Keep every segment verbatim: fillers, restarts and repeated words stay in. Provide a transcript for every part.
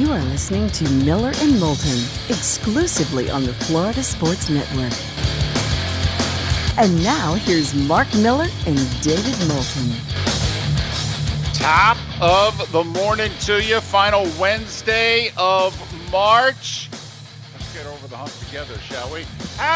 You are listening to Miller and Moulton, exclusively on the Florida Sports Network. And now, here's Mark Miller and David Moulton. Top of the morning to you. Final Wednesday of March. Let's get over the hump together, shall we?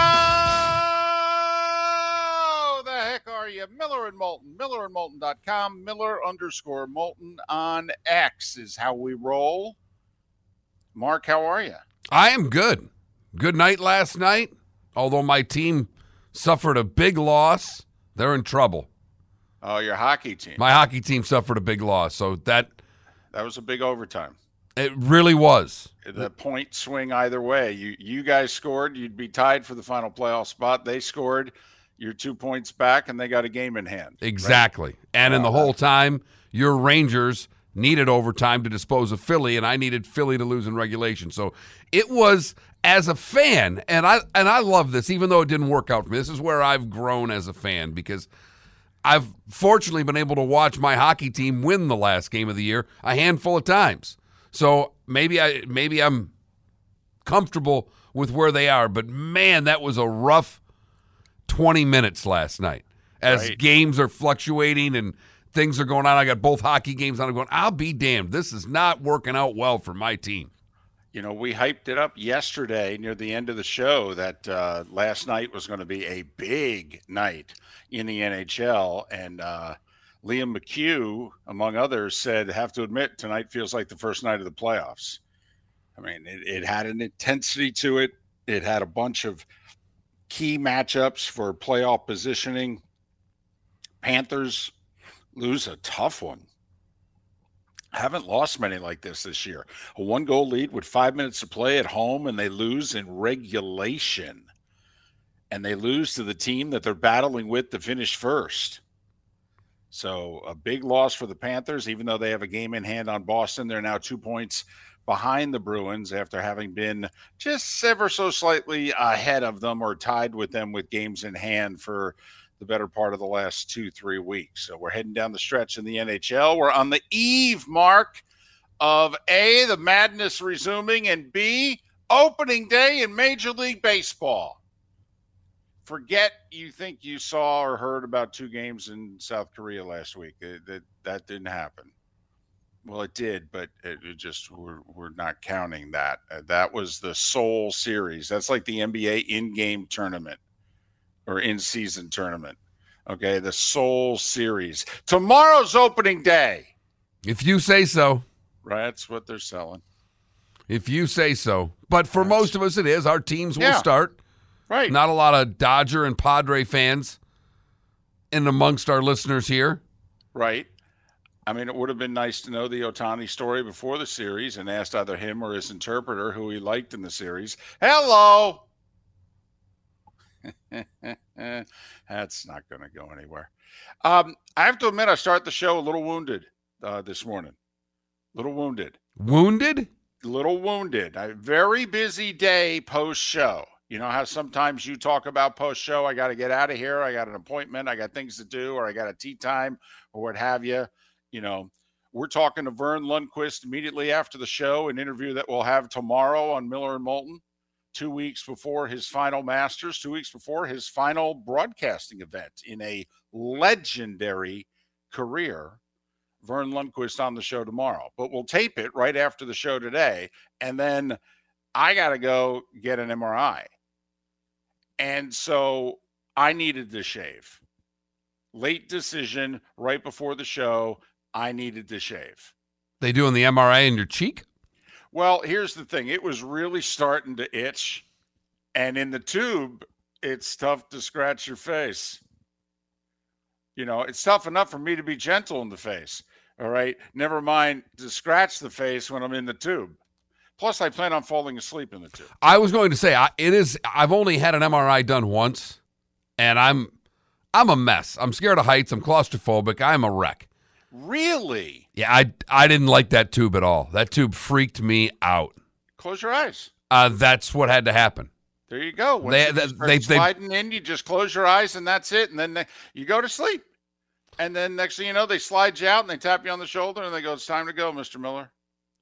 How the heck are you? Miller and Moulton. Miller and Moulton dot com. Miller underscore Moulton on X is how we roll. Mark, how are you? I am good. Good night last night. Although my team suffered a big loss, they're in trouble. Oh, your hockey team. My hockey team suffered a big loss, so that That was a big overtime. it really was. The point swing either way. You you guys scored, you'd be tied for the final playoff spot. They scored, you're two points back, and they got a game in hand. Exactly. Right? And in the whole time, your Rangers needed overtime to dispose of Philly, and I needed Philly to lose in regulation. So it was, as a fan, and I and I love this, even though it didn't work out for me. This is where I've grown as a fan, because I've fortunately been able to watch my hockey team win the last game of the year a handful of times. So maybe I maybe I'm comfortable with where they are, but man, that was a rough twenty minutes last night. As right. games are fluctuating and things are going on, I got both hockey games on. I'm going, I'll be damned. This is not working out well for my team. You know, we hyped it up yesterday near the end of the show that uh, last night was going to be a big night in the N H L. And uh, Liam McHugh, among others, said, have to admit, tonight feels like the first night of the playoffs. I mean, it, it had an intensity to it. It had a bunch of key matchups for playoff positioning. Panthers lose a tough one. Haven't lost many like this this year. A one-goal lead with five minutes to play at home, and they lose in regulation. And they lose to the team that they're battling with to finish first. So a big loss for the Panthers, even though they have a game in hand on Boston. They're now two points behind the Bruins after having been just ever so slightly ahead of them or tied with them with games in hand for the better part of the last two, three weeks. So we're heading down the stretch in the N H L. We're on the eve, Mark, of A, the madness resuming, and B, opening day in Major League Baseball. Forget you think you saw or heard about two games in South Korea last week. That that, that didn't happen. Well, it did, but it, it just we're we're not counting that. Uh, that was the Seoul series. That's like the N B A in-game tournament or in-season tournament. Okay, the Seoul series. Tomorrow's opening day. If you say so. Right, that's what they're selling. If you say so. But for That's, most of us, it is. Our teams will yeah. start. Right. Not a lot of Dodger and Padre fans in amongst our listeners here. Right. I mean, it would have been nice to know the Ohtani story before the series and asked either him or his interpreter who he liked in the series. Hello. That's not going to go anywhere. Um, I have to admit, I start the show a little wounded uh, this morning. A little wounded. Wounded? A little wounded. A very busy day post-show. You know how sometimes you talk about post-show, I got to get out of here, I got an appointment, I got things to do, or I got a tea time, or what have you. You know, we're talking to Vern Lundquist immediately after the show, an interview that we'll have tomorrow on Miller and Moulton. Two weeks before his final Masters, two weeks before his final broadcasting event in a legendary career. Vern Lundquist on the show tomorrow. But we'll tape it right after the show today, and then I got to go get an M R I. And so I needed to shave. Late decision right before the show, I needed to shave. They doing the M R I in your cheek? Well, here's the thing. It was really starting to itch. And in the tube, it's tough to scratch your face. You know, it's tough enough for me to be gentle in the face. All right. Never mind to scratch the face when I'm in the tube. Plus, I plan on falling asleep in the tube. I was going to say, I, it is, I've only had an M R I done once, and I'm I'm a mess. I'm scared of heights. I'm claustrophobic. I'm a wreck. Really? Yeah, I, I didn't like that tube at all. That tube freaked me out. Close your eyes. Uh, that's what had to happen. There you go. Once They- you they- start they- they- sliding in, you just close your eyes, and that's it. And then they, you go to sleep. And then next thing you know, they slide you out, and they tap you on the shoulder, and they go, it's time to go, Mister Miller.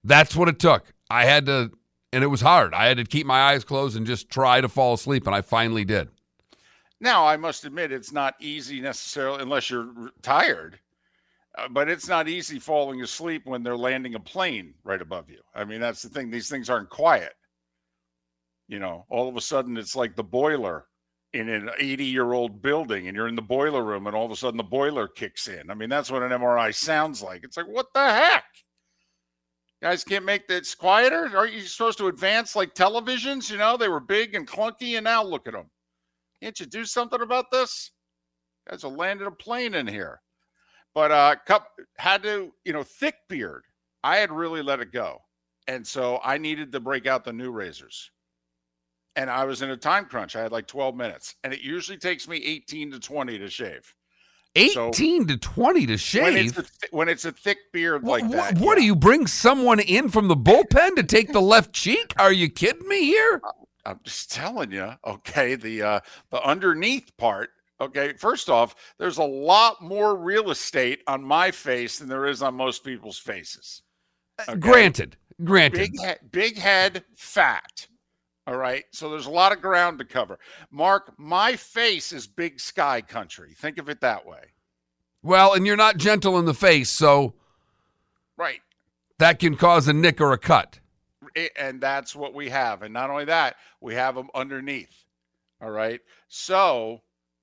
That's what it took. I had to, and it was hard. I had to keep my eyes closed and just try to fall asleep, and I finally did. Now, I must admit, it's not easy necessarily unless you're tired, uh, but it's not easy falling asleep when they're landing a plane right above you. I mean, that's the thing. These things aren't quiet. You know, all of a sudden it's like the boiler in an eighty-year-old building, and you're in the boiler room, and all of a sudden the boiler kicks in. I mean, that's what an M R I sounds like. It's like, what the heck? Guys can't make this quieter? Aren't you supposed to advance like televisions? You know, they were big and clunky, and now look at them. Can't you do something about this? Guys have landed a plane in here. But uh, cup had to, you know, thick beard. I had really let it go. And so I needed to break out the new razors. And I was in a time crunch. I had like twelve minutes. And it usually takes me eighteen to twenty to shave. eighteen so, to twenty to shave? When it's a, th- when it's a thick beard what, like that. What, yeah. do you bring someone in from the bullpen to take the left cheek? Are you kidding me here? I'm just telling you, okay, the uh, the underneath part, okay, first off, there's a lot more real estate on my face than there is on most people's faces. Okay? Granted, granted. Big, he- big head, fat, all right? So there's a lot of ground to cover. Mark, my face is big sky country. Think of it that way. Well, and you're not gentle in the face, so right, that can cause a nick or a cut. And that's what we have. And not only that, we have them underneath. All right. So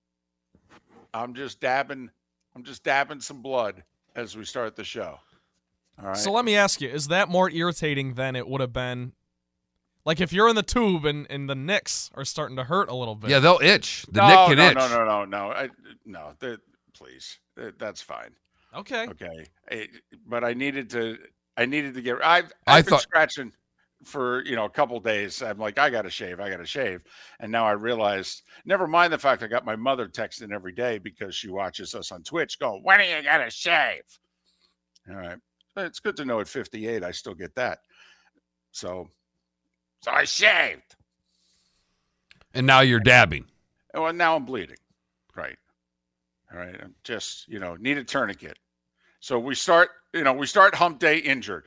I'm just dabbing, I'm just dabbing some blood as we start the show. All right. So let me ask you, is that more irritating than it would have been? Like if you're in the tube and, and the nicks are starting to hurt a little bit. Yeah, they'll itch. The no, nick can no, itch. No, no, no, no, I, no. Please. That's fine. Okay. Okay. It, but I needed to, I needed to get, I've, I've I been thought, scratching for, you know, a couple days. I'm like, I got to shave. I got to shave. And now I realized, never mind the fact I got my mother texting every day because she watches us on Twitch going, when are you going to shave? All right. But it's good to know at fifty-eight, I still get that. So, so I shaved. And now you're dabbing. Well, now I'm bleeding. Right. All right. I'm just, you know, need a tourniquet. So we start, you know, we start hump day injured.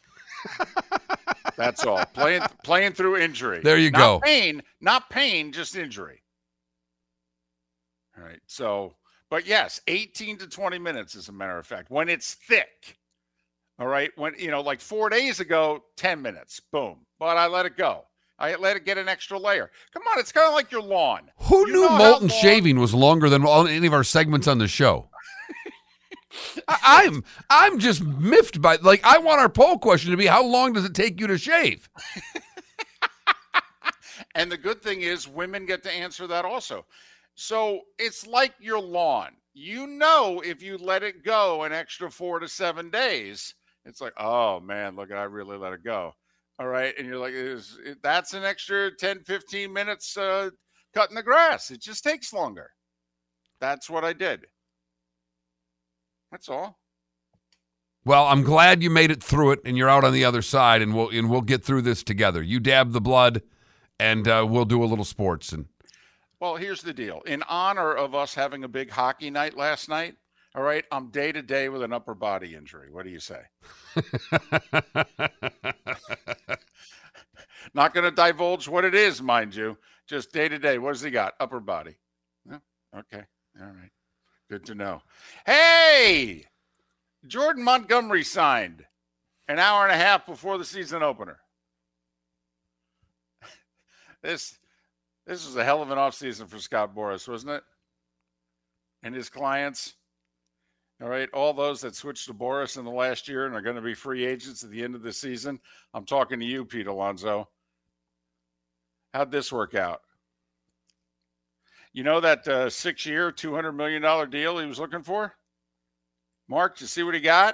That's all. Playing playing through injury. There you not go. Pain, not pain, just injury. All right. So, but yes, eighteen to twenty minutes, as a matter of fact, when it's thick. All right. When, you know, like four days ago, ten minutes. Boom. But I let it go. I let it get an extra layer. Come on, it's kind of like your lawn. Who you knew molten shaving was longer than all, any of our segments on the show? I, I'm I'm just miffed by, like, I want our poll question to be, how long does it take you to shave? And the good thing is women get to answer that also. So it's like your lawn. You know, if you let it go an extra four to seven days, it's like, oh, man, look, I really let it go. All right. And you're like, is, that's an extra ten, fifteen minutes uh, cutting the grass. It just takes longer. That's what I did. That's all. Well, I'm glad you made it through it and you're out on the other side, and we'll and we'll get through this together. You dab the blood, and uh, we'll do a little sports. And well, here's the deal. In honor of us having a big hockey night last night, all right, I'm day to day with an upper body injury. What do you say? Not going to divulge what it is, mind you. Just day to day. What does he got? Upper body. Oh, okay. All right. Good to know. Hey, Jordan Montgomery signed an hour and a half before the season opener. This this was a hell of an offseason for Scott Boras, wasn't it? And his clients. All right, all those that switched to Boras in the last year and are going to be free agents at the end of the season. I'm talking to you, Pete Alonso. How'd this work out? You know that uh, six-year, two hundred million dollars deal he was looking for? Mark, did you see what he got?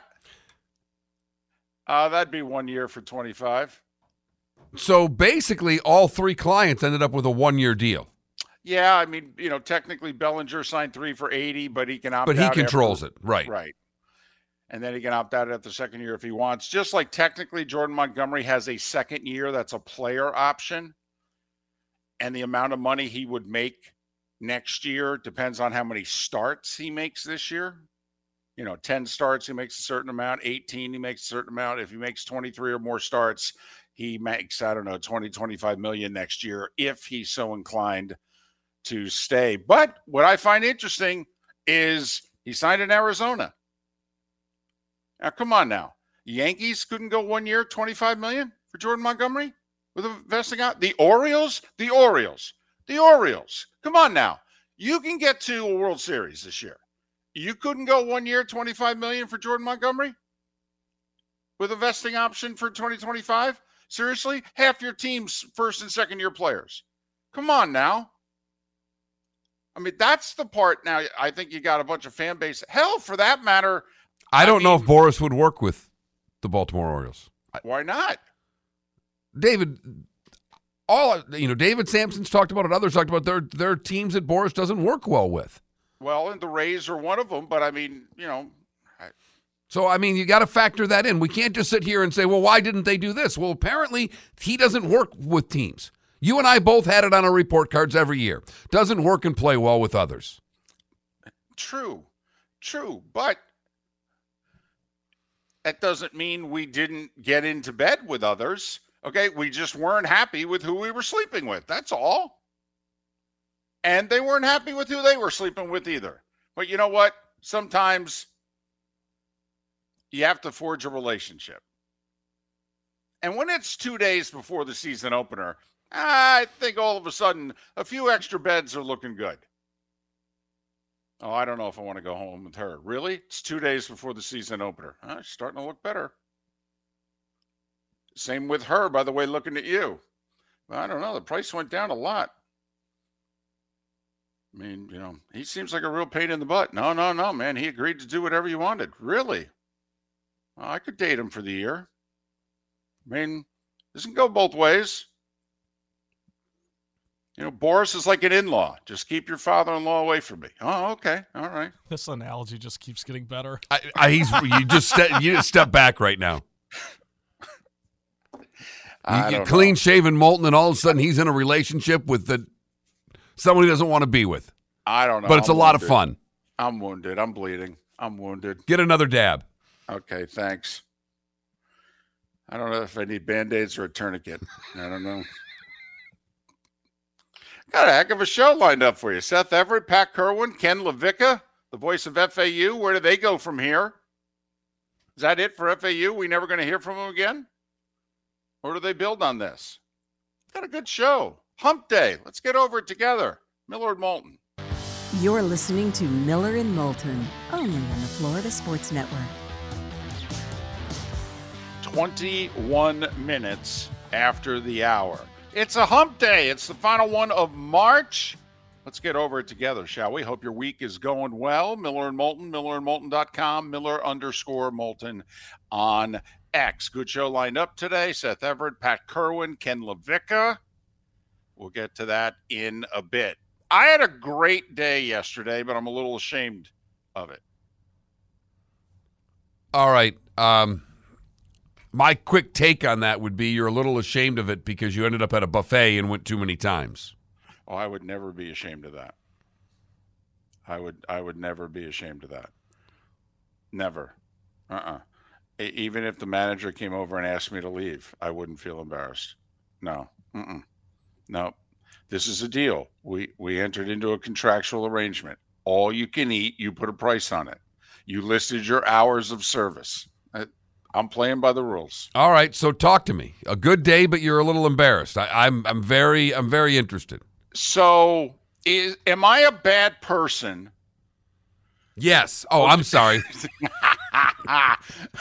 Uh, that'd be one year for twenty-five. So basically, all three clients ended up with a one-year deal. Yeah, I mean, you know, technically Bellinger signed three for eighty, but he can opt out. But he out controls after, it, right? Right. And then he can opt out at the second year if he wants. Just like technically Jordan Montgomery has a second year that's a player option. And the amount of money he would make next year depends on how many starts he makes this year. you know, ten starts, he makes a certain amount. eighteen, he makes a certain amount. If he makes twenty-three or more starts, he makes, I don't know, twenty, twenty-five million next year if he's so inclined to stay. But what I find interesting is he signed in Arizona. Now, come on now. Yankees couldn't go one year, twenty-five million for Jordan Montgomery with a vesting out. The Orioles, the Orioles, the Orioles. Come on now. You can get to a World Series this year. You couldn't go one year, twenty-five million for Jordan Montgomery with a vesting option for twenty twenty-five? Seriously? Half your team's first and second year players. Come on now. I mean, that's the part now. I think you got a bunch of fan base. Hell, for that matter. I don't I know mean, if Boris would work with the Baltimore Orioles. Why not? David, all you know, David Sampson's talked about it. Others talked about their their teams that Boris doesn't work well with. Well, and the Rays are one of them, but I mean, you know. I, So, I mean, you got to factor that in. We can't just sit here and say, well, why didn't they do this? Well, apparently he doesn't work with teams. You and I both had it on our report cards every year. Doesn't work and play well with others. True, true, but that doesn't mean we didn't get into bed with others. Okay, we just weren't happy with who we were sleeping with. That's all. And they weren't happy with who they were sleeping with either. But you know what? Sometimes you have to forge a relationship. And when it's two days before the season opener, I think all of a sudden a few extra beds are looking good. Oh, I don't know if I want to go home with her. Really? It's two days before the season opener. Oh, she's starting to look better. Same with her, by the way, looking at you. I don't know. The price went down a lot. I mean, you know, he seems like a real pain in the butt. No, no, no, man. He agreed to do whatever you wanted. Really? Well, I could date him for the year. I mean, this can go both ways. You know, Boris is like an in-law. Just keep your father-in-law away from me. Oh, okay. All right. This analogy just keeps getting better. I, I, he's you just step, you just step back right now. I You, you don't clean know. shaven Moulton, and all of a sudden he's in a relationship with the someone he doesn't want to be with. I don't know. But it's I'm a lot wounded. of fun. I'm wounded. I'm bleeding. I'm wounded. Get another dab. Okay, thanks. I don't know if I need Band-Aids or a tourniquet. I don't know. Got a heck of a show lined up for you. Seth Everett, Pat Kerwin, Ken LaVicka, the voice of F A U. Where do they go from here? Is that it for F A U? We never going to hear from them again? Or do they build on this? Got a good show. Hump Day. Let's get over it together. Miller and Moulton. You're listening to Miller and Moulton, only on the Florida Sports Network. twenty-one minutes after the hour. It's a hump day. It's the final one of March. Let's get over it together, shall we? Hope your week is going well. Miller and Moulton, miller and moulton dot com, Miller underscore Moulton on X. Good show lined up today. Seth Everett, Pat Kerwin, Ken LaVicka. We'll get to that in a bit. I had a great day yesterday, but I'm a little ashamed of it. All right. Um, my quick take on that would be you're a little ashamed of it because you ended up at a buffet and went too many times. Oh, I would never be ashamed of that. I would I would never be ashamed of that. Never. Uh-uh. E- even if the manager came over and asked me to leave, I wouldn't feel embarrassed. No. Mm-mm. No. This is a deal. We we entered into a contractual arrangement. All you can eat, you put a price on it. You listed your hours of service. I, I'm playing by the rules. All right, so talk to me. A good day, but you're a little embarrassed. I, I'm I'm very I'm very interested. So, is am I a bad person? Yes. Oh, I'm sorry. uh,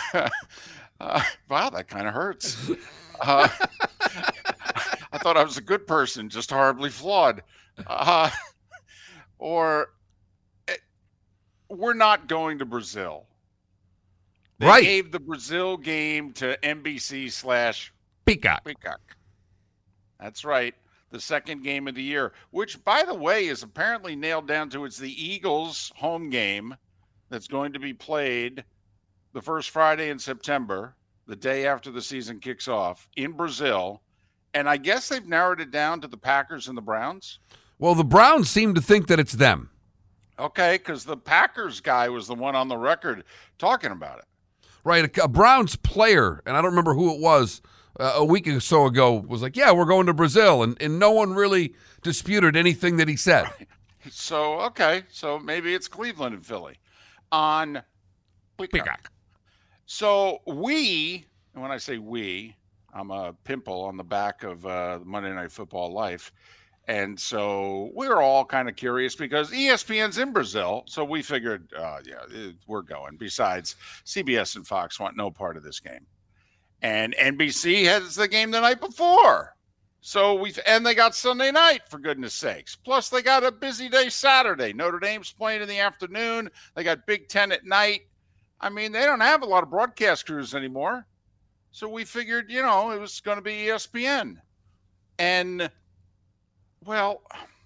wow, that kind of hurts. Uh, I thought I was a good person, just horribly flawed. Uh, or eh, we're not going to Brazil. They Right. gave the Brazil game to N B C slash Peacock. Peacock. That's right. The second game of the year, which, by the way, is apparently nailed down to it's the Eagles' home game that's going to be played the first Friday in September, the day after the season kicks off, in Brazil. And I guess they've narrowed it down to the Packers and the Browns. Well, the Browns seem to think that it's them. Okay, because the Packers guy was the one on the record talking about it. Right, a, a Browns player, and I don't remember who it was, uh, a week or so ago, was like, yeah, we're going to Brazil, and, and no one really disputed anything that he said. So, okay, so maybe it's Cleveland and Philly on Peacock. So we, and when I say we, I'm a pimple on the back of uh, Monday Night Football Life. And so we're all kind of curious because E S P N's in Brazil. So we figured, uh, yeah, we're going. Besides, C B S and Fox want no part of this game. And N B C has the game the night before. So we've, and they got Sunday night, for goodness sakes. Plus, they got a busy day Saturday. Notre Dame's playing in the afternoon. They got Big Ten at night. I mean, they don't have a lot of broadcast crews anymore. So we figured, you know, it was going to be E S P N. And well,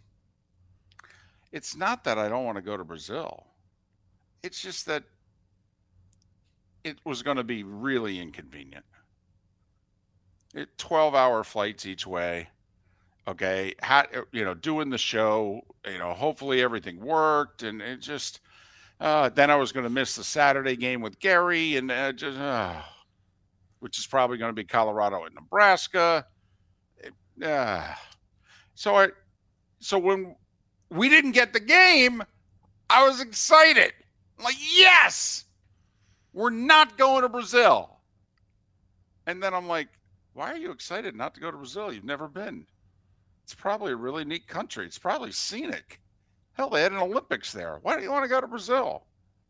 it's not that I don't want to go to Brazil. It's just that it was going to be really inconvenient. It twelve-hour flights each way. Okay, How, you know, doing the show. You know, hopefully everything worked, and it just. Uh, then I was going to miss the Saturday game with Gary, and uh, just, uh, which is probably going to be Colorado and Nebraska. It, uh, So I, so when we didn't get the game, I was excited. I'm like, yes, we're not going to Brazil. And then I'm like, why are you excited not to go to Brazil? You've never been. It's probably a really neat country. It's probably scenic. Hell, they had an Olympics there. Why do you want to go to Brazil?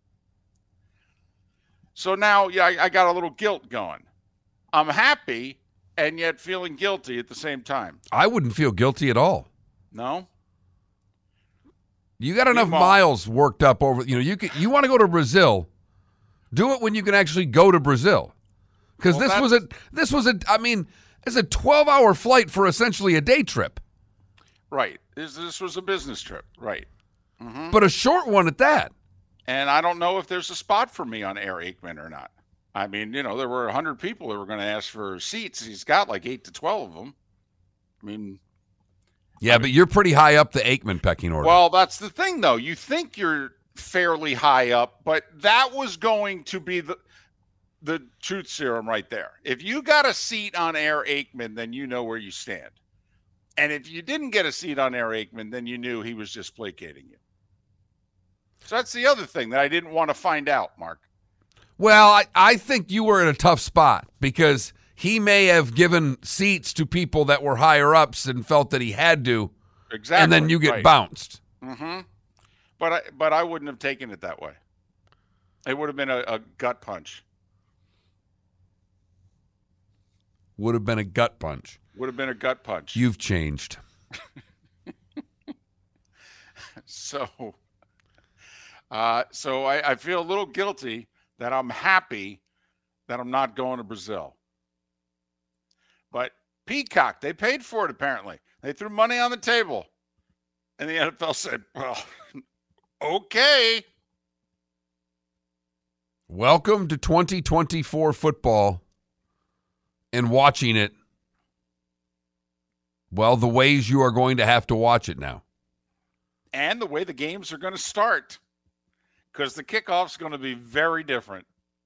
So now, yeah, I, I got a little guilt going. I'm happy and yet feeling guilty at the same time. I wouldn't feel guilty at all. No? You got enough miles worked up over, you know, you could, you want to go to Brazil, do it when you can actually go to Brazil. Because Well, this was a, this was a, I mean, it's a twelve-hour flight for essentially a day trip. Right. This, this was a business trip. Right. Mhm. But a short one at that. And I don't know if there's a spot for me on Air Aikman or not. I mean, you know, there were one hundred people that were going to ask for seats. He's got like eight to twelve of them. I mean, Yeah, but you're pretty high up the Aikman pecking order. well, that's the thing, though. You think you're fairly high up, but that was going to be the the truth serum right there. If you got a seat on Air Aikman, then you know where you stand. And if you didn't get a seat on Air Aikman, then you knew he was just placating you. So that's the other thing that I didn't want to find out, Mark. Well, I, I think you were in a tough spot because he may have given seats to people that were higher ups and felt that he had to, Exactly. and then you get right. bounced. Mm-hmm. But I, but I wouldn't have taken it that way. It would have been a, a gut punch. Would have been a gut punch. Would have been a gut punch. You've changed. So, uh, so I, I feel a little guilty that I'm happy that I'm not going to Brazil. But Peacock, they paid for it apparently. They threw money on the table. And the N F L said, well, okay. Welcome to twenty twenty-four football and watching it, well, the ways you are going to have to watch it now. And the way the games are going to start. Because the kickoff's going to be very different.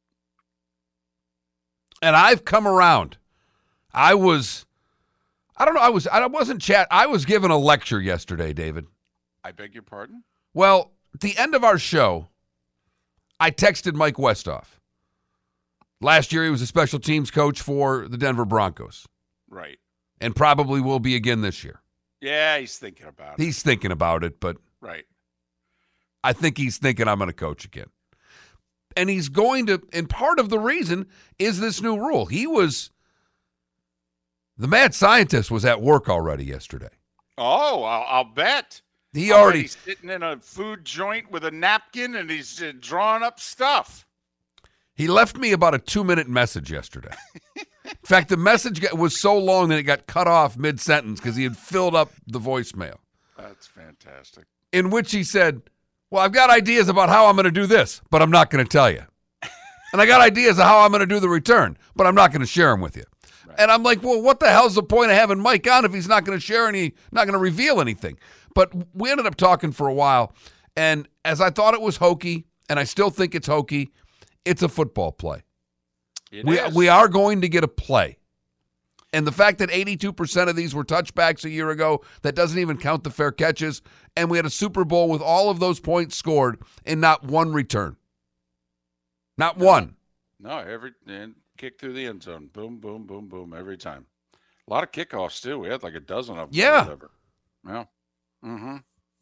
And I've come around. I was, I don't know, I was, I wasn't chat. I was given a lecture yesterday, David. I beg your pardon? Well, at the end of our show, I texted Mike Westhoff. Last year, he was a special teams coach for the Denver Broncos. Right. And probably will be again this year. Yeah, he's thinking about it. He's thinking about it, but Right. I think he's thinking I'm going to coach again. And he's going to, and part of the reason is this new rule. He was, the mad scientist was at work already yesterday. Oh, I'll, I'll bet. He I'll bet already, he's sitting in a food joint with a napkin and he's uh, drawing up stuff. he left me about a two-minute message yesterday. In fact, the message got, was so long that it got cut off mid-sentence because he had filled up the voicemail. That's fantastic. In which he said, well, I've got ideas about how I'm going to do this, but I'm not going to tell you. And I got ideas of how I'm going to do the return, but I'm not going to share them with you. Right. And I'm like, well, what the hell's the point of having Mike on if he's not going to share any, not going to reveal anything? But we ended up talking for a while, And as I thought it was hokey, and I still think it's hokey, it's a football play. It we, is. we are going to get a play. And the fact that eighty-two percent of these were touchbacks a year ago, that doesn't even count the fair catches, and we had a Super Bowl with all of those points scored and not one return. Not one. No, every and kick through the end zone. Boom, boom, boom, boom, every time. A lot of kickoffs, too. We had like a dozen of them. Yeah. Or yeah. Mm-hmm.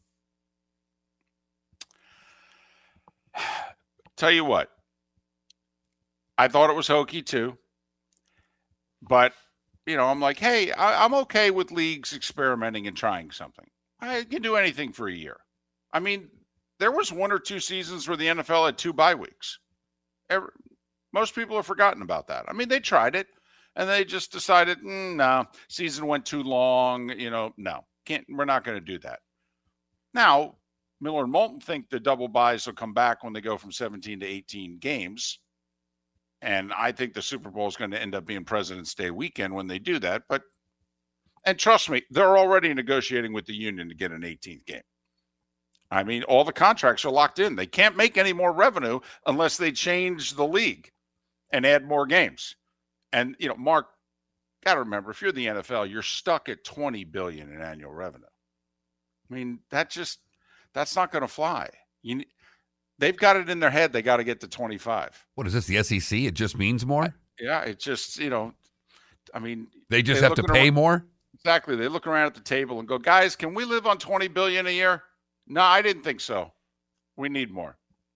Tell you what. I thought it was hokey, too. But, you know, I'm like, hey, I, I'm okay with leagues experimenting and trying something. I can do anything for a year. I mean, there was one or two seasons where the N F L had two bye weeks. Every, most people have forgotten about that. I mean, they tried it, and they just decided, mm, no, season went too long. You know, no, can't. We're not going to do that. Now, Miller and Moulton think the double buys will come back when they go from seventeen to eighteen games. And I think the Super Bowl is going to end up being President's Day weekend when they do that. But, and trust me, they're already negotiating with the union to get an eighteenth game. I mean, all the contracts are locked in. They can't make any more revenue unless they change the league and add more games. And, you know, Mark, got to remember, if you're the N F L, you're stuck at twenty billion dollars in annual revenue. I mean, that just, that's not going to fly. You They've got it in their head. They got to get to twenty-five. What is this, the S E C? It just means more? Yeah, it just, you know, I mean. They just have to pay around, more? Exactly. They look around at the table and go, guys, can we live on twenty billion dollars a year? No, I didn't think so. We need more.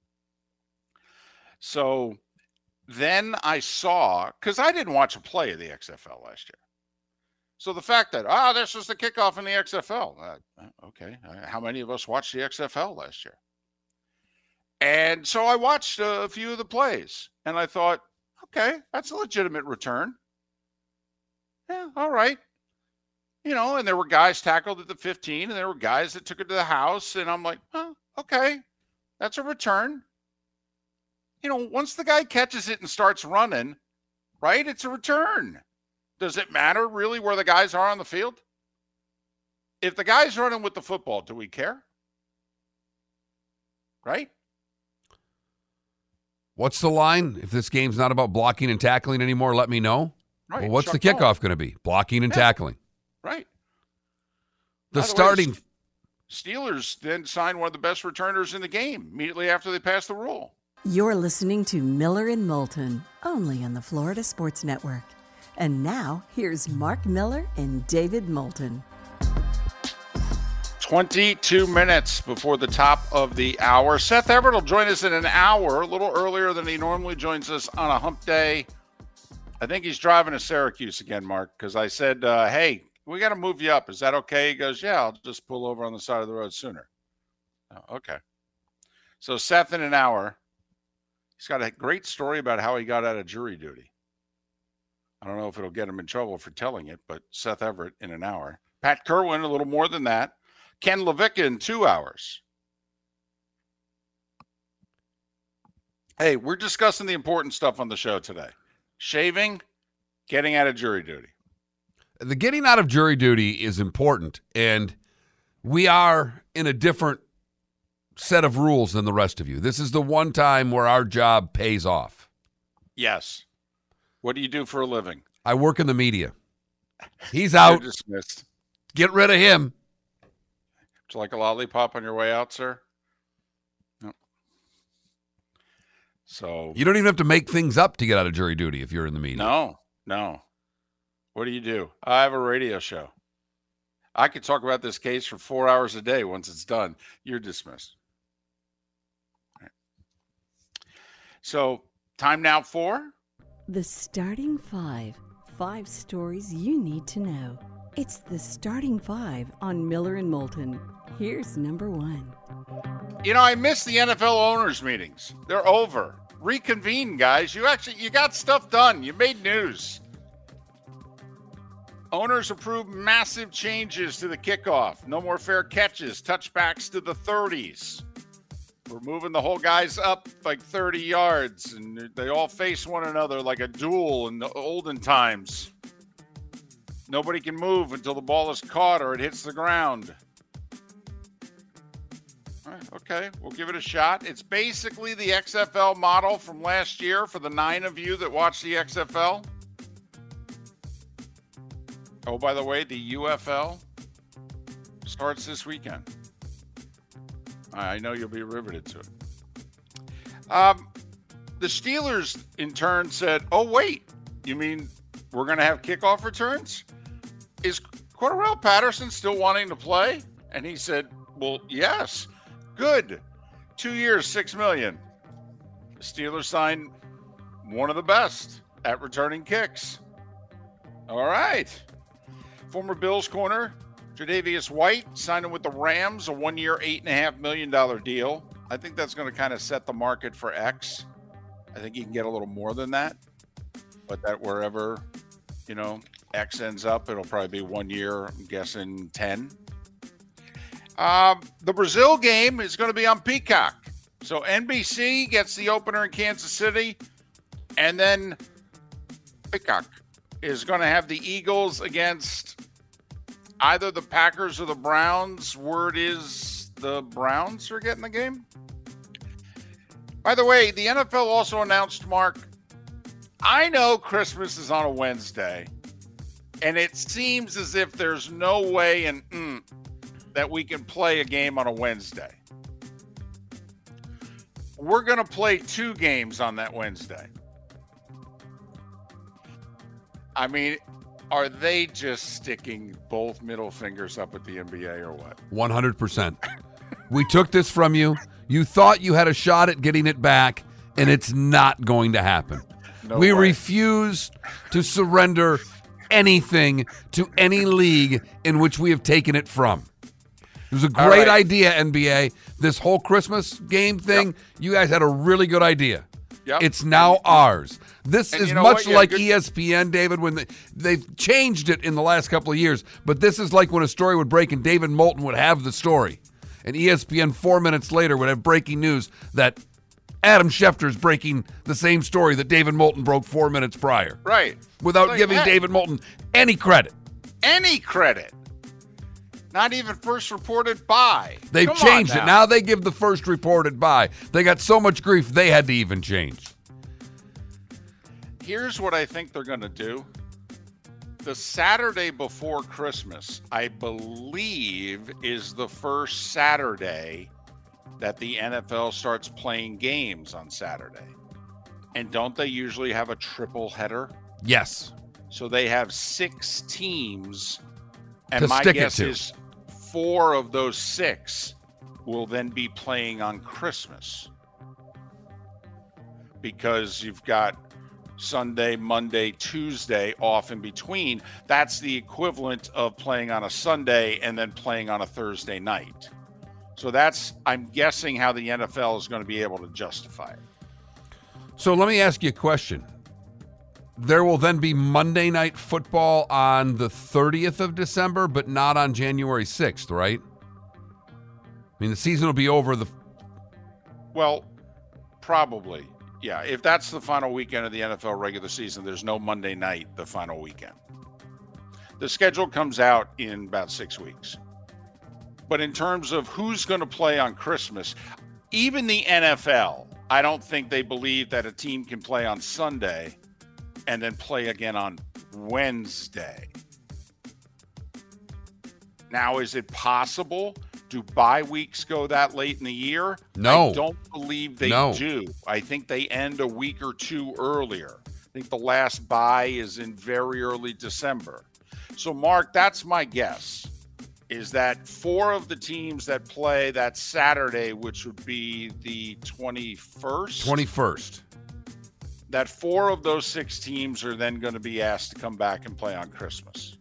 So then I saw, because I didn't watch a play of the X F L last year. So the fact that, ah, oh, this was the kickoff in the X F L. Uh, okay. Uh, how many of us watched the X F L last year? And so I watched a few of the plays, and I thought, okay, that's a legitimate return. Yeah, all right. You know, and there were guys tackled at the fifteen, and there were guys that took it to the house, and I'm like, oh, okay, that's a return. You know, once the guy catches it and starts running, right, it's a return. Does it matter really where the guys are on the field? If the guy's running with the football, do we care? Right? What's the line? If this game's not about blocking and tackling anymore, let me know. Right. Well, what's Chuck the kickoff going to be? Blocking and yeah. tackling. Right. The By starting. way, Steelers then signed one of the best returners in the game immediately after they passed the rule. You're listening to Miller and Moulton, only on the Florida Sports Network. And now, here's Mark Miller and David Moulton. twenty-two minutes before the top of the hour. Seth Everett will join us in an hour, a little earlier than he normally joins us on a hump day. I think he's driving to Syracuse again, Mark, because I said, uh, hey, we got to move you up. Is that okay? He goes, yeah, I'll just pull over on the side of the road sooner. Oh, okay. So Seth in an hour. He's got a great story about how he got out of jury duty. I don't know if it'll get him in trouble for telling it, but Seth Everett in an hour. Pat Kerwin, a little more than that. Ken Levicka in two hours. Hey, we're discussing the important stuff on the show today. Shaving, getting out of jury duty. The getting out of jury duty is important, and we are in a different set of rules than the rest of you. This is the one time where our job pays off. Yes. What do you do for a living? I work in the media. He's out. You're dismissed. Get rid of him. Would you like a lollipop on your way out, sir? No. So You don't even have to make things up to get out of jury duty if you're in the media. No, no. What do you do? I have a radio show. I could talk about this case for four hours a day once it's done. You're dismissed. All right. So time now for The Starting Five. Five stories you need to know. It's the Starting Five on Miller and Moulton. Here's number one. You know, I miss the N F L owners meetings. They're over. Reconvene, guys. You actually you got stuff done. You made news. Owners approved massive changes to the kickoff. No more fair catches, touchbacks to the thirties. We're moving the whole guys up like thirty yards, and they all face one another like a duel in the olden times. Nobody can move until the ball is caught or it hits the ground. All right, okay, we'll give it a shot. It's basically the X F L model from last year for the nine of you that watch the X F L. Oh, by the way, the U F L starts this weekend. I know you'll be riveted to it. Um, the Steelers, in turn, said, oh, wait, you mean we're going to have kickoff returns? Is Cordarrelle Patterson still wanting to play? And he said, well, yes. Good. Two years, six million dollars. The Steelers signed one of the best at returning kicks. All right. Former Bills corner Tre'Davious White signing with the Rams, a one-year, eight and a half million dollar deal. I think that's going to kind of set the market for X. I think you can get a little more than that, but that wherever, you know, X ends up, it'll probably be one year. I'm guessing ten. Um, the Brazil game is going to be on Peacock. So N B C gets the opener in Kansas City, and then Peacock is going to have the Eagles against either the Packers or the Browns. Word is the Browns are getting the game. By the way, the N F L also announced, Mark, I know Christmas is on a Wednesday, and it seems as if there's no way in mm, that we can play a game on a Wednesday. We're going to play two games on that Wednesday. I mean, are they just sticking both middle fingers up at the N B A or what? one hundred percent. We took this from you. You thought you had a shot at getting it back, and it's not going to happen. No we way. refuse to surrender anything to any league in which we have taken it from. It was a All great right. idea, N B A. This whole Christmas game thing, Yep. you guys had a really good idea. Yep. It's now ours. This and is you know much what? Yeah, like good- E S P N, David, when they, they've changed it in the last couple of years. But this is like when a story would break and David Moulton would have the story. And E S P N four minutes later would have breaking news that Adam Schefter's breaking the same story that David Moulton broke four minutes prior. Right. Without Like, giving hey, David Moulton any credit. any credit. Not even first reported by. They've Come on changed it. now. Now they give the first reported by. They got so much grief they had to even change. Here's what I think they're going to do. The Saturday before Christmas, I believe, is the first Saturday that the N F L starts playing games on Saturday. And don't they usually have a triple header? Yes. So they have six teams. And To my stick it guess to. is four of those six will then be playing on Christmas. Because you've got Sunday, Monday, Tuesday off in between. That's the equivalent of playing on a Sunday and then playing on a Thursday night. So that's, I'm guessing, how the N F L is going to be able to justify it. So let me ask you a question. There will then be Monday Night Football on the thirtieth of December, but not on January sixth, right? I mean, the season will be over the... Well, probably. Yeah, if that's the final weekend of the N F L regular season, there's no Monday night the final weekend. The schedule comes out in about six weeks. But in terms of who's going to play on Christmas, even the N F L, I don't think they believe that a team can play on Sunday and then play again on Wednesday. Now, is it possible? Do bye weeks go that late in the year? No. I don't believe they No. do. I think they end a week or two earlier. I think the last bye is in very early December. So, Mark, that's my guess, is that four of the teams that play that Saturday, which would be the twenty-first, twenty-first. that four of those six teams are then going to be asked to come back and play on Christmas.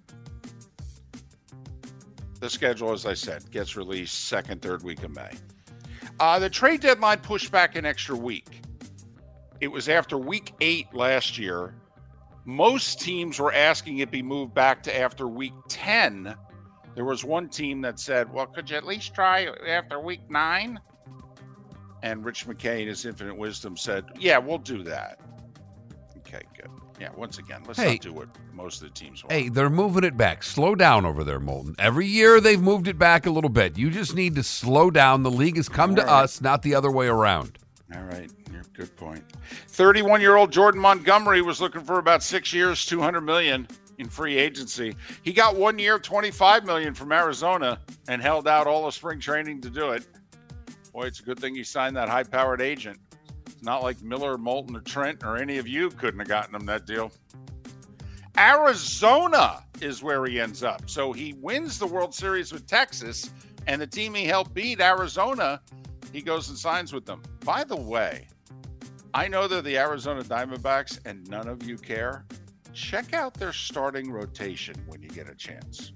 The schedule, as I said, gets released second, third week of May. Uh, the trade deadline pushed back an extra week. It was after week eight last year. Most teams were asking it be moved back to after week ten. There was one team that said, well, could you at least try after week nine? And Rich McKay, in his infinite wisdom, said, yeah, we'll do that. Okay, good. Yeah, once again, let's Hey. not do what most of the teams want. Hey, they're moving it back. Slow down over there, Molten. Every year they've moved it back a little bit. You just need to slow down. The league has come to All right. us, not the other way around. All right, you're good point. thirty-one-year-old Jordan Montgomery was looking for about six years, two hundred million dollars in free agency. He got one year, twenty-five million dollars from Arizona and held out all of spring training to do it. Boy, it's a good thing he signed that high-powered agent. It's not like Miller, Moulton, or Trent, or any of you couldn't have gotten him that deal. Arizona is where he ends up. So he wins the World Series with Texas, and the team he helped beat, Arizona, he goes and signs with them. By the way, I know they're the Arizona Diamondbacks, and none of you care. Check out their starting rotation when you get a chance.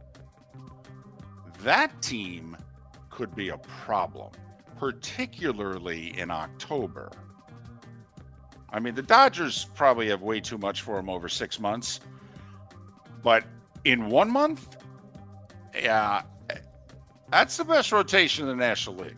That team could be a problem, particularly in October. I mean, the Dodgers probably have way too much for them over six months. But in one month, yeah, that's the best rotation in the National League.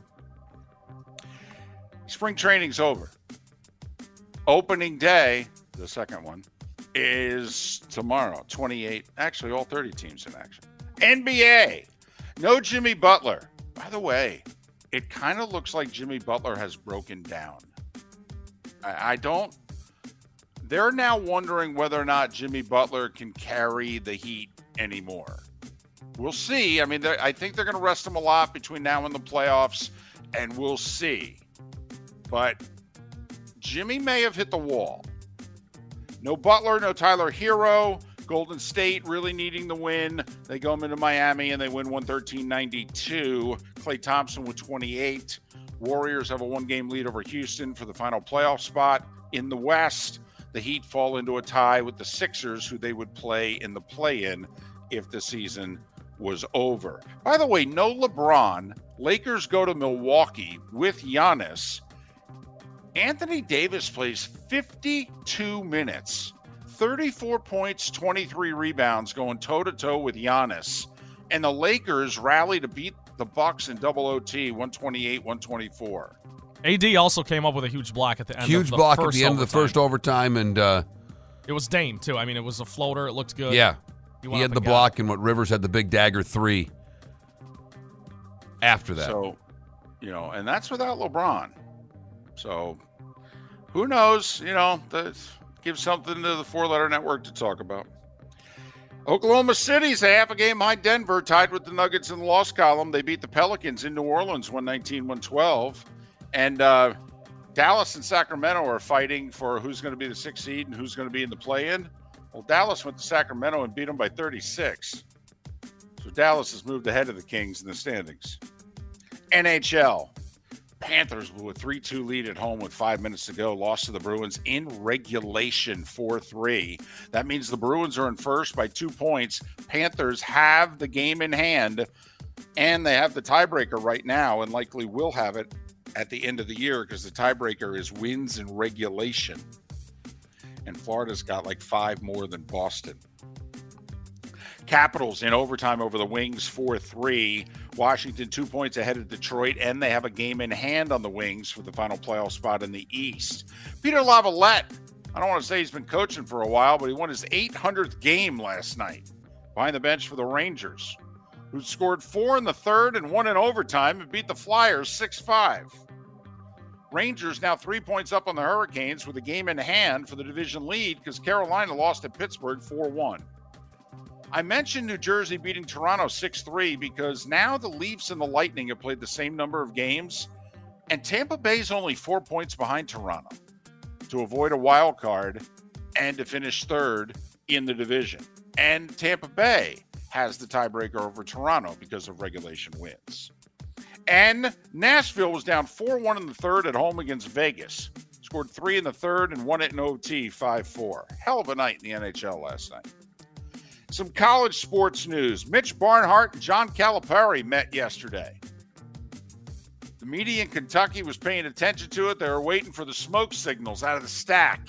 Spring training's over. Opening day, the second one, is tomorrow, twenty-eight. Actually, all thirty teams in action. N B A, no Jimmy Butler. By the way, it kind of looks like Jimmy Butler has broken down. I, I don't. They're now wondering whether or not Jimmy Butler can carry the Heat anymore. We'll see. I mean, I think they're going to rest him a lot between now and the playoffs, and we'll see. But Jimmy may have hit the wall. No Butler, no Tyler Hero. Golden State really needing the win. They go into Miami and they win one thirteen ninety-two. Klay Thompson with twenty-eight. Warriors have a one-game lead over Houston for the final playoff spot. In the West, the Heat fall into a tie with the Sixers, who they would play in the play-in if the season was over. By the way, no LeBron. Lakers go to Milwaukee with Giannis. Anthony Davis plays fifty-two minutes, thirty-four points, twenty-three rebounds, going toe-to-toe with Giannis. And the Lakers rally to beat the Bucks in double O T, one twenty-eight one twenty-four. A D also came up with a huge block at the end Huge of the block first at the end overtime. of the first overtime, and uh, It was Dame, too. I mean, it was a floater. It looked good. yeah, He, he went had up the and got block, and what Rivers had the big dagger three after that. So, you know, and that's without LeBron. So, who knows? You know, that gives something to the four-letter network to talk about. Oklahoma City's a half a game behind Denver, tied with the Nuggets in the loss column. They beat the Pelicans in New Orleans, one nineteen one twelve. And uh, Dallas and Sacramento are fighting for who's going to be the sixth seed and who's going to be in the play-in. Well, Dallas went to Sacramento and beat them by thirty-six. So Dallas has moved ahead of the Kings in the standings. N H L. Panthers blew a three two lead at home with five minutes to go. Lost to the Bruins in regulation four three. That means the Bruins are in first by two points. Panthers have the game in hand, and they have the tiebreaker right now and likely will have it at the end of the year because the tiebreaker is wins in regulation. And Florida's got like five more than Boston. Capitals in overtime over the Wings four three. Washington two points ahead of Detroit, and they have a game in hand on the Wings for the final playoff spot in the East. Peter Laviolette, I don't want to say he's been coaching for a while, but he won his eight hundredth game last night behind the bench for the Rangers, who scored four in the third and one in overtime and beat the Flyers six five. Rangers now three points up on the Hurricanes with a game in hand for the division lead because Carolina lost at Pittsburgh four one. I mentioned New Jersey beating Toronto six three because now the Leafs and the Lightning have played the same number of games, and Tampa Bay's only four points behind Toronto to avoid a wild card and to finish third in the division. And Tampa Bay has the tiebreaker over Toronto because of regulation wins. And Nashville was down four one in the third at home against Vegas. Scored three in the third and won it in O T five four. Hell of a night in the N H L last night. Some college sports news. Mitch Barnhart and John Calipari met yesterday. The media in Kentucky was paying attention to it. They were waiting for the smoke signals out of the stack.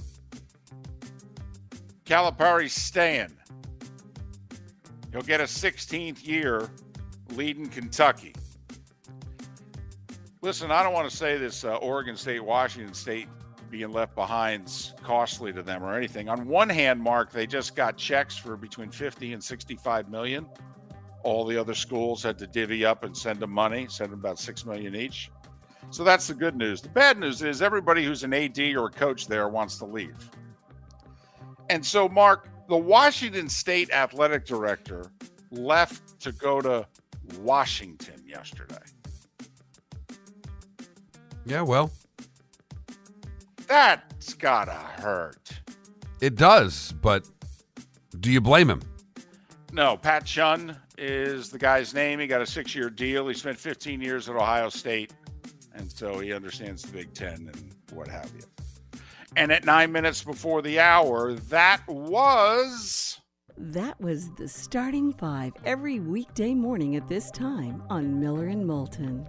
Calipari's staying. He'll get a sixteenth year leading Kentucky. Listen, I don't want to say this uh, Oregon State, Washington State being left behind's costly to them or anything. On one hand, Mark, they just got checks for between fifty and sixty-five million. All the other schools had to divvy up and send them money, send them about six million each. So that's the good news. The bad news is everybody who's an A D or a coach there wants to leave. And so, Mark, the Washington State athletic director left to go to Washington yesterday. Yeah, well, That's gotta hurt. it does, but do you blame him? No, Pat Chun is the guy's name. He got a six-year deal. He spent fifteen years at Ohio State, and so he understands the Big Ten and what have you. And at nine minutes before the hour, that was... That was the Starting Five every weekday morning at this time on Miller and Moulton.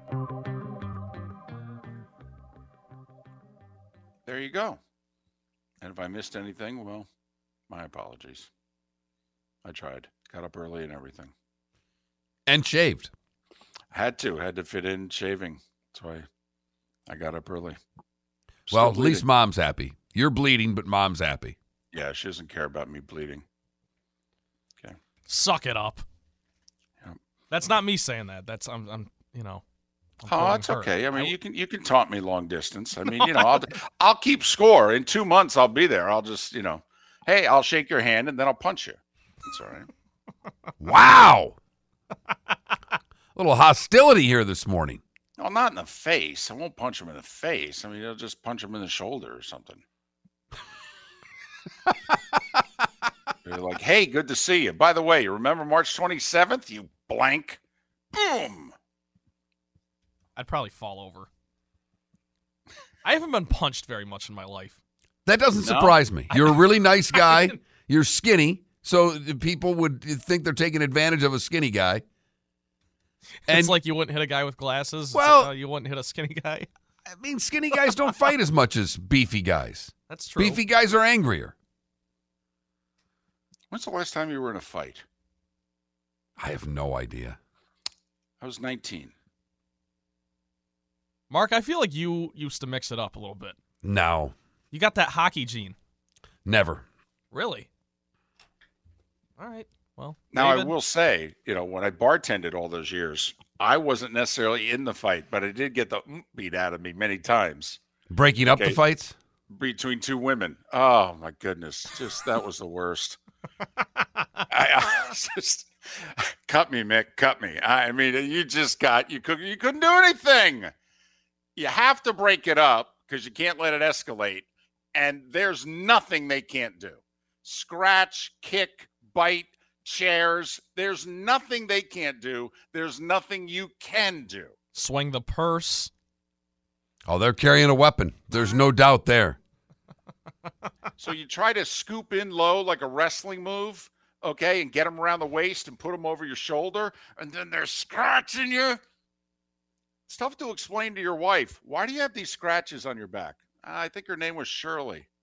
There you go. And if I missed anything, well, my apologies. I tried. Got up early and everything. And shaved. Had to. Had to fit in shaving. That's why I got up early. Still Well, at bleeding. least mom's happy. You're bleeding, but mom's happy. Yeah, she doesn't care about me bleeding. Okay. Suck it up. Yep. That's not me saying that. That's I'm. I'm you know. I'm Oh, quoting it's her. okay. I mean, I- you can you can taunt me long distance. I mean, you know, I'll I'll keep score. In two months, I'll be there. I'll just, you know, hey, I'll shake your hand and then I'll punch you. That's all right. Wow. A little hostility here this morning. No, not in the face. I won't punch him in the face. I mean, I'll just punch him in the shoulder or something. They're like, hey, good to see you. By the way, you remember March twenty-seventh? You blank. Boom. I'd probably fall over. I haven't been punched very much in my life. That doesn't No. surprise me. You're a really nice guy. didn't- You're skinny, so the people would think they're taking advantage of a skinny guy. And It's like you wouldn't hit a guy with glasses. It's Well- like, uh, you wouldn't hit a skinny guy. I mean, skinny guys don't fight as much as beefy guys. That's true. Beefy guys are angrier. When's the last time you were in a fight? I have no idea. I was nineteen. Mark, I feel like you used to mix it up a little bit. No, You got that hockey gene. never. Really? All right. Well, Now, David, I will say, you know, when I bartended all those years, I wasn't necessarily in the fight, but I did get the mm beat out of me many times Breaking up Okay. the fights? between two women. Oh, my goodness. Just that was the worst. I, I just cut me, Mick. Cut me. I mean, you just got, you, could, you couldn't do anything. You have to break it up because you can't let it escalate. And there's nothing they can't do. Scratch, kick, bite, chairs. There's nothing they can't do. There's nothing you can do. swing the purse. Oh, they're carrying a weapon. There's no doubt there. So you try to scoop in low like a wrestling move, okay, and get them around the waist and put them over your shoulder, and then they're scratching you. It's tough to explain to your wife. Why do you have these scratches on your back? I think her name was Shirley.